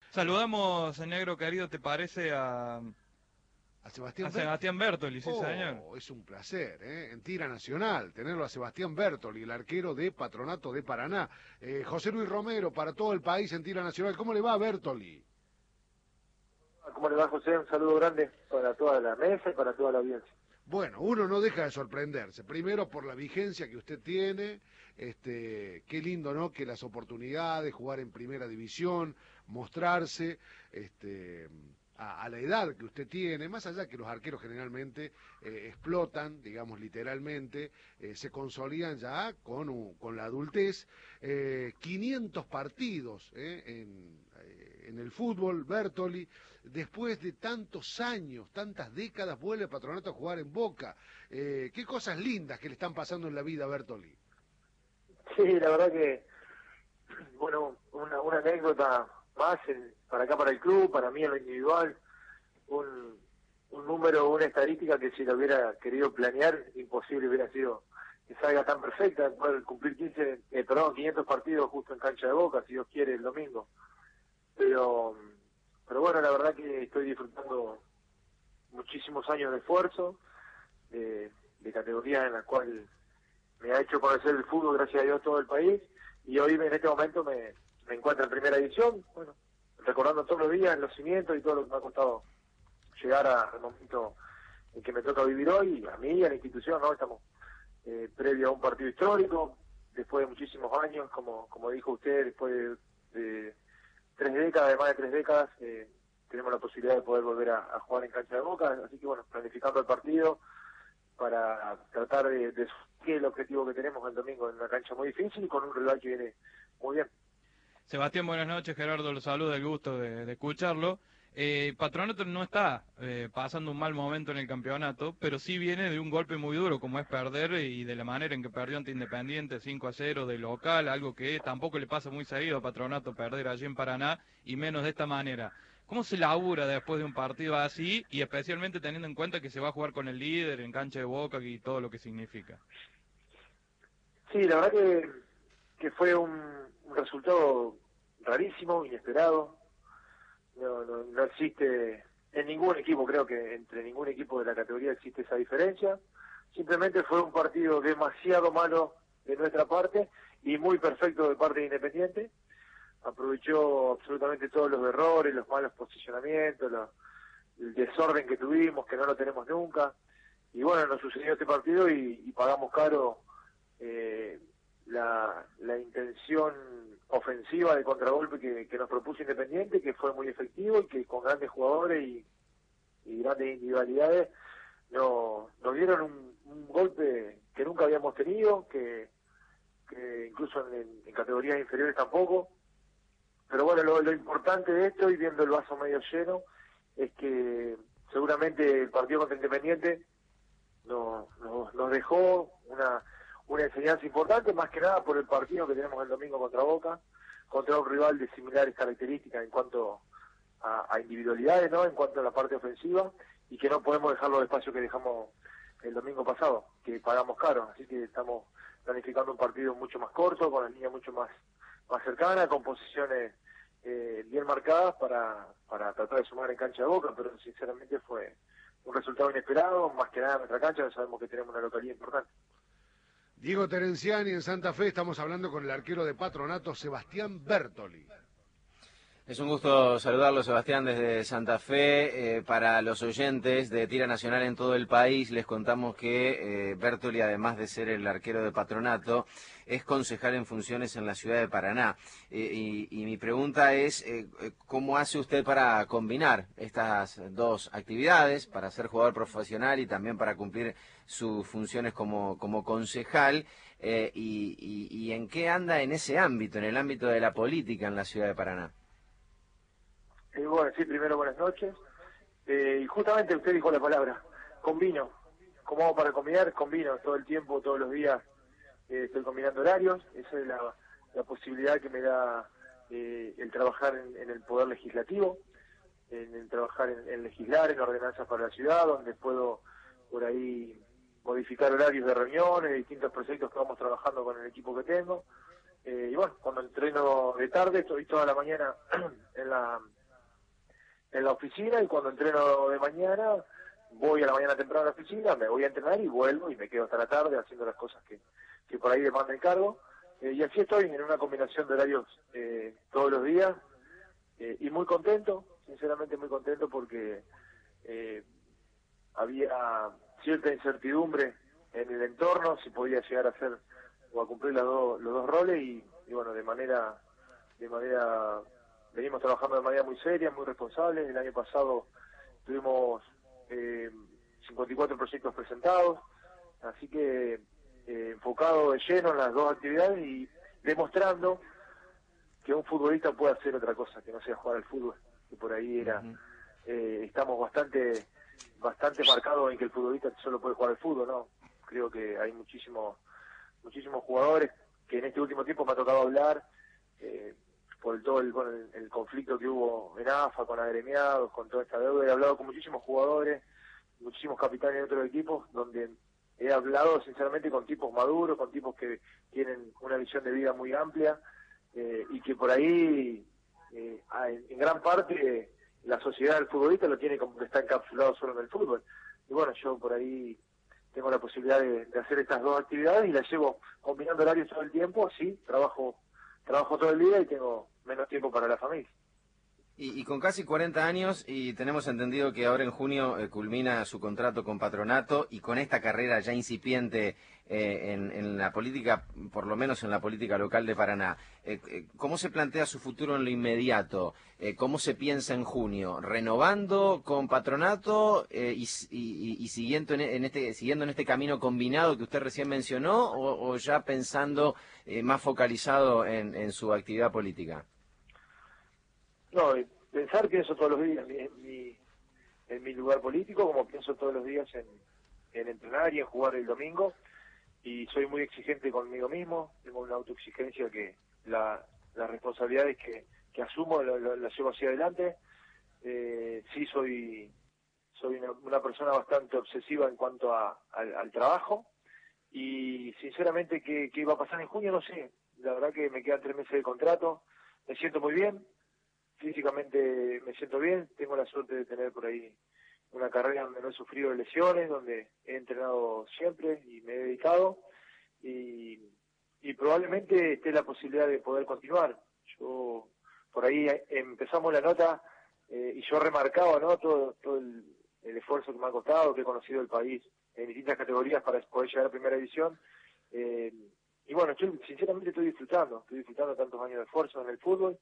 Saludamos, negro querido, ¿te parece ¿A a Sebastián Bertoli? Sebastián Bertoli? Sí, señor. Oh, es un placer, ¿eh? En Tira Nacional, tenerlo a Sebastián Bertoli, el arquero de Patronato de Paraná. José Luis Romero, para todo el país en Tira Nacional. ¿Cómo le va a Bertoli? ¿Cómo le va, José? Un saludo grande para toda la mesa y para toda la audiencia. Bueno, uno no deja de sorprenderse. Primero por la vigencia que usted tiene. Qué lindo, ¿no? Que las oportunidades, jugar en primera división, mostrarse, a la edad que usted tiene, más allá que los arqueros generalmente explotan, digamos literalmente, se consolidan ya con la adultez. 500 partidos en el fútbol, Bertoli. Después de tantos años, tantas décadas, vuelve Patronato a jugar en Boca. Qué cosas lindas que le están pasando en la vida a Bertoli. Sí, la verdad que, bueno, una anécdota más para acá, para el club, para mí en lo individual, un, un número, una estadística que si lo hubiera querido planear, imposible hubiera sido que salga tan perfecta, poder cumplir 500 partidos justo en cancha de Boca, si Dios quiere, el domingo. Pero, pero bueno, la verdad que estoy disfrutando muchísimos años de esfuerzo, de categoría en la cual me ha hecho conocer el fútbol, gracias a Dios, todo el país, y hoy en este momento me encuentro en primera división, bueno, recordando todos los días los cimientos y todo lo que me ha costado llegar al momento en que me toca vivir hoy, a mí y a la institución, ¿no? Estamos previo a un partido histórico, después de muchísimos años, como dijo usted, después de 3 décadas, de más de 3 décadas, tenemos la posibilidad de poder volver a jugar en cancha de Boca, así que bueno, planificando el partido para tratar de que el objetivo que tenemos el domingo en una cancha muy difícil y con un rival que viene muy bien. Sebastián, buenas noches. Gerardo lo saluda, el gusto de escucharlo. Patronato no está pasando un mal momento en el campeonato, pero sí viene de un golpe muy duro, como es perder, y de la manera en que perdió ante Independiente 5-0 de local, algo que tampoco le pasa muy seguido a Patronato perder allí en Paraná, y menos de esta manera. ¿Cómo se labura después de un partido así, y especialmente teniendo en cuenta que se va a jugar con el líder en cancha de Boca y todo lo que significa? Sí, la verdad que fue un resultado rarísimo, inesperado. No existe en ningún equipo, creo que entre ningún equipo de la categoría existe esa diferencia. Simplemente fue un partido demasiado malo de nuestra parte y muy perfecto de parte de Independiente. Aprovechó absolutamente todos los errores, los malos posicionamientos, el desorden que tuvimos, que no lo tenemos nunca. Y bueno, nos sucedió este partido y pagamos caro la intención ofensiva de contragolpe que nos propuso Independiente, que fue muy efectivo y que con grandes jugadores y grandes individualidades nos dieron un golpe que nunca habíamos tenido, que incluso en categorías inferiores tampoco. Pero bueno, lo importante de esto, y viendo el vaso medio lleno, es que seguramente el partido contra Independiente nos dejó una enseñanza importante, más que nada por el partido que tenemos el domingo contra Boca, contra un rival de similares características en cuanto a individualidades, ¿no? En cuanto a la parte ofensiva, y que no podemos dejar los espacios que dejamos el domingo pasado, que pagamos caro. Así que estamos planificando un partido mucho más corto, con las líneas mucho más cercanas, con posiciones bien marcadas para tratar de sumar en cancha de Boca, pero sinceramente fue un resultado inesperado, más que nada en nuestra cancha, sabemos que tenemos una localidad importante. Diego Terenciani en Santa Fe, estamos hablando con el arquero de Patronato, Sebastián Bertoli. Es un gusto saludarlo, Sebastián, desde Santa Fe. Para los oyentes de Tira Nacional en todo el país, les contamos que Bertoli, además de ser el arquero de Patronato, es concejal en funciones en la ciudad de Paraná. Y mi pregunta es, ¿cómo hace usted para combinar estas dos actividades, para ser jugador profesional y también para cumplir sus funciones como concejal? Y en qué anda en ese ámbito, en el ámbito de la política en la ciudad de Paraná. Bueno, sí, primero buenas noches. Y justamente usted dijo la palabra, combino. ¿Cómo hago para combinar? Combino todo el tiempo, todos los días estoy combinando horarios. Esa es la posibilidad que me da el trabajar en el poder legislativo, en el trabajar en legislar, en ordenanzas para la ciudad, donde puedo por ahí modificar horarios de reuniones, de distintos proyectos que vamos trabajando con el equipo que tengo. Y bueno, cuando entreno de tarde, estoy toda la mañana en la oficina, y cuando entreno de mañana, voy a la mañana temprano a la oficina, me voy a entrenar y vuelvo y me quedo hasta la tarde haciendo las cosas que por ahí demanda el cargo. Y así estoy en una combinación de horarios todos los días, y muy contento, sinceramente muy contento, porque había cierta incertidumbre en el entorno, si podía llegar a hacer o a cumplir los dos roles, y bueno, de manera venimos trabajando de manera muy seria, muy responsable. El año pasado tuvimos 54 proyectos presentados, así que enfocado de lleno en las dos actividades y demostrando que un futbolista puede hacer otra cosa que no sea jugar al fútbol, que por ahí era estamos bastante marcados en que el futbolista solo puede jugar al fútbol, ¿no? Creo que hay muchísimos jugadores que en este último tiempo me ha tocado hablar, por todo el conflicto que hubo en AFA, con agremiados, con toda esta deuda. He hablado con muchísimos jugadores, muchísimos capitanes de otros equipos, donde he hablado sinceramente con tipos maduros, con tipos que tienen una visión de vida muy amplia, y que por ahí, en gran parte, la sociedad del futbolista lo tiene como que está encapsulado solo en el fútbol. Y bueno, yo por ahí tengo la posibilidad de hacer estas dos actividades y las llevo combinando horarios todo el tiempo. Sí, trabajo todo el día y tengo menos tiempo para la familia. Y con casi 40 años, y tenemos entendido que ahora en junio culmina su contrato con Patronato, y con esta carrera ya incipiente en la política, por lo menos en la política local de Paraná, ¿cómo se plantea su futuro en lo inmediato? ¿Cómo se piensa en junio? ¿Renovando con Patronato y siguiendo en este camino combinado que usted recién mencionó, o ya pensando más focalizado en su actividad política? No, pensar pienso todos los días en mi lugar político, como pienso todos los días en entrenar y en jugar el domingo, y soy muy exigente conmigo mismo. Tengo una autoexigencia que las responsabilidades que asumo las llevo hacia adelante. Sí, soy una persona bastante obsesiva en cuanto al trabajo, y sinceramente qué iba a pasar en junio no sé. La verdad que me quedan 3 meses de contrato, me siento muy bien. Físicamente me siento bien, tengo la suerte de tener por ahí una carrera donde no he sufrido lesiones, donde he entrenado siempre y me he dedicado, y probablemente esté la posibilidad de poder continuar. Yo por ahí empezamos la nota, y yo remarcaba, ¿no?, todo el esfuerzo que me ha costado, que he conocido el país en distintas categorías para poder llegar a primera división, y bueno, yo sinceramente estoy disfrutando tantos años de esfuerzo en el fútbol.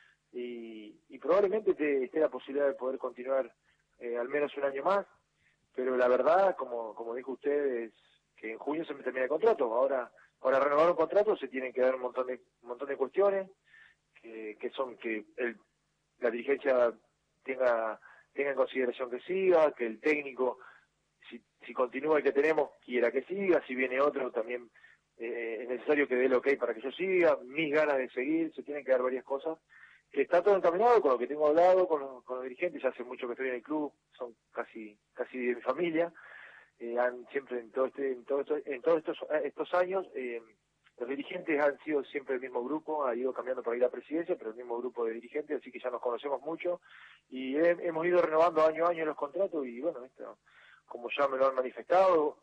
Y probablemente esté la posibilidad de poder continuar al menos un año más, pero la verdad, como dijo usted, es que en junio se me termina el contrato. Ahora, para renovar un contrato se tienen que dar un montón de cuestiones, que son que la dirigencia tenga en consideración que siga, que el técnico, si continúa el que tenemos, quiera que siga, si viene otro también es necesario que dé el ok para que yo siga, mis ganas de seguir, se tienen que dar varias cosas. Que está todo encaminado con lo que tengo hablado con los dirigentes. Ya hace mucho que estoy en el club, son casi de mi familia. Siempre en todos estos años, los dirigentes han sido siempre el mismo grupo, ha ido cambiando por ahí la presidencia, pero el mismo grupo de dirigentes, así que ya nos conocemos mucho, y hemos ido renovando año a año los contratos. Y bueno, esto, como ya me lo han manifestado,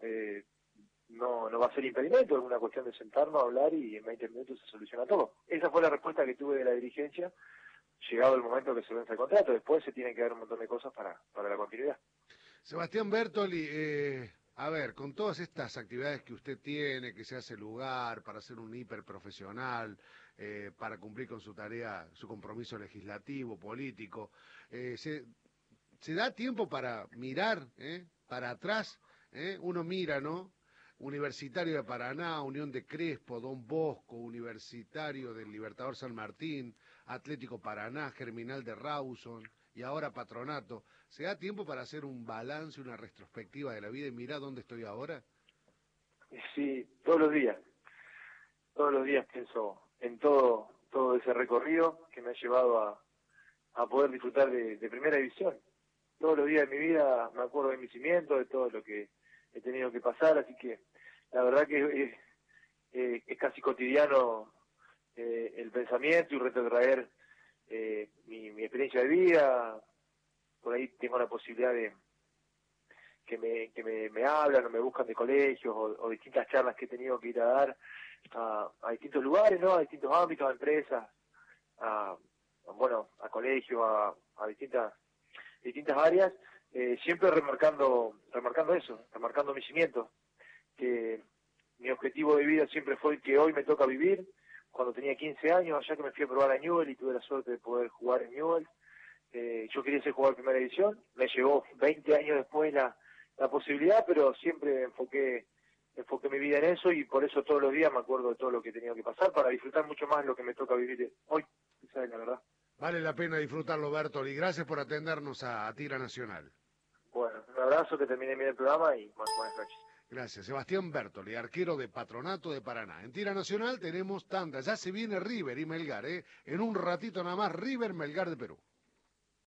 no va a ser impedimento, es una cuestión de sentarnos a hablar y en 20 minutos se soluciona todo. Esa fue la respuesta que tuve de la dirigencia, llegado el momento que se vence el contrato. Después se tienen que dar un montón de cosas para la continuidad. Sebastián Bertoli, a ver, con todas estas actividades que usted tiene, que se hace lugar para ser un hiperprofesional, para cumplir con su tarea, su compromiso legislativo, político, ¿se da tiempo para mirar para atrás? Uno mira, ¿no? Universitario de Paraná, Unión de Crespo, Don Bosco, Universitario del Libertador San Martín, Atlético Paraná, Germinal de Rawson y ahora Patronato. ¿Se da tiempo para hacer un balance, una retrospectiva de la vida y mirar dónde estoy ahora? Sí, todos los días pienso en todo ese recorrido que me ha llevado a poder disfrutar de primera división. Todos los días de mi vida me acuerdo de mi cimiento, de todo lo que he tenido que pasar, así que la verdad que es casi cotidiano el pensamiento y retrotraer mi experiencia de vida, por ahí tengo la posibilidad de que me hablan o me buscan de colegios o distintas charlas que he tenido que ir a dar a distintos lugares, ¿no? A distintos ámbitos, a empresas, a colegios, a distintas áreas, siempre remarcando eso, remarcando mis cimientos, que mi objetivo de vida siempre fue el que hoy me toca vivir. Cuando tenía 15 años, allá que me fui a probar a Newell y tuve la suerte de poder jugar en Newell, yo quería ser jugador de primera división, me llegó 20 años después la posibilidad, pero siempre enfoqué mi vida en eso y por eso todos los días me acuerdo de todo lo que he tenido que pasar para disfrutar mucho más lo que me toca vivir hoy, esa es la verdad. Vale la pena disfrutarlo, Bertoli. Gracias por atendernos a Tira Nacional. Bueno, un abrazo, que termine bien el programa y buenas noches. Gracias. Sebastián Bertoli, arquero de Patronato de Paraná. En Tira Nacional tenemos tanda. Ya se viene River y Melgar, ¿eh? En un ratito nada más, River Melgar de Perú.